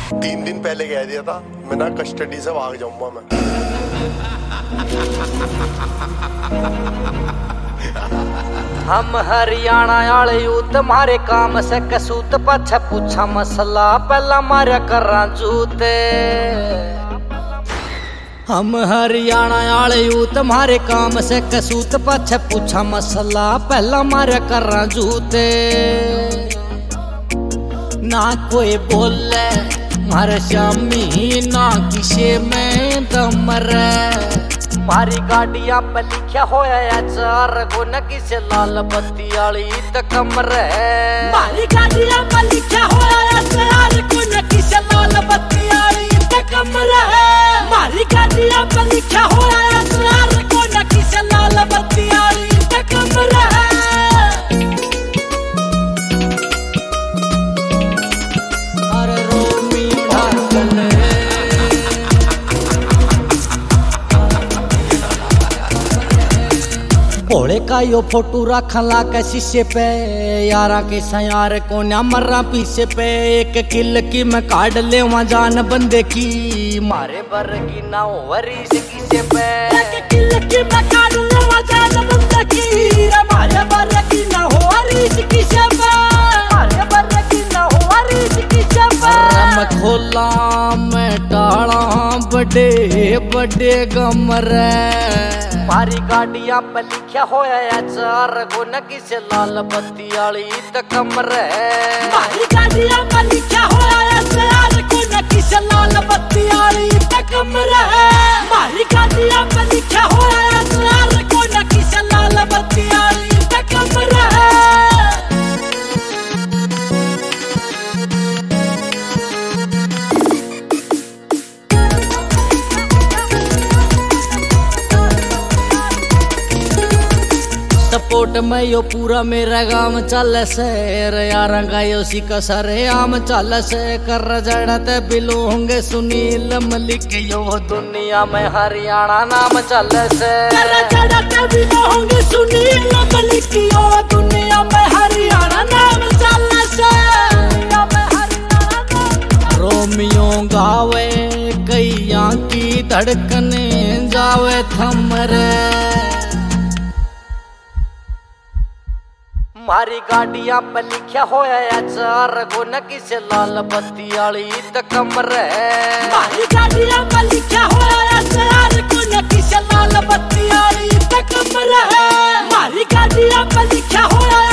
3 दिन पहले कह दिया था मैं ना कस्टडी से भाग जाऊंगा मैं। हम हरियाणा आले यूथ मारे काम से कसूत पछ पूछा मसला पहला मारा करा जूते। हम हरियाणा आले यूथ मारे काम से कसूत पछ पूछा मसला पहला मारा करा जूते। ना कोई बोले मारे शामी ना किसे में दम रे। मारी गाड़ियां पे लिखा होया चार को न किसे लाल बत्ती आली त कमरे। मारी गाड़ियां पे लिखा होया चार को न किसे लाल बत्ती आली त कमरे। मारी गाड़ियां पे लिखा होया चार को न किसे लाल बत्ती आली त कमरे। अरे रोमी ढाकले भोले का यो फोटो रखा ला के शीशे पे यारा के सयार को न मर्रा पीछे पे। एक किल की मैं काट ले वहाँ जान बंदे की मारे बर की ना वरीस किसे पे। एक किल की मैं काट ले वहाँ जान बंदे की मारे बर की ना वरीस किसे पे। मारे बर की ना वरीस किसे पे। मैं खोला मैं डाला बड़े बड़े गमरे। मारी गाड़ियां पे लिखा होया चार को न किसे लाल बत्ती आली त कमरे। मारी गाड़ियां पे लिखा होया चार को न किसे लाल बत्ती आली त कमरे। मारी गाड़ियां पे लिखा होया चार को न किसे लाल बत्ती आली त कमरे। सपोर्ट में यो पूरा मेरा गांव चल से यारा का यो सिका सारे आम चल से कर जड़त बिलोंगे सुनील मलिक यो दुनिया में हरियाणा नाम चल से। कर जड़त बिलोंगे सुनील मलिक यो दुनिया में हरियाणा नाम चल से। रोमियो गावे कैया की धड़कने जावे थमरे। मारी गाड़ियां पे लिखा होया चार को न किसे लाल बत्ती आली त कमरे। मारी गाड़ियां पे लिखा होया चार को न किसे लाल बत्ती आली त कमरे। मारी गाड़ियां पे लिखा होया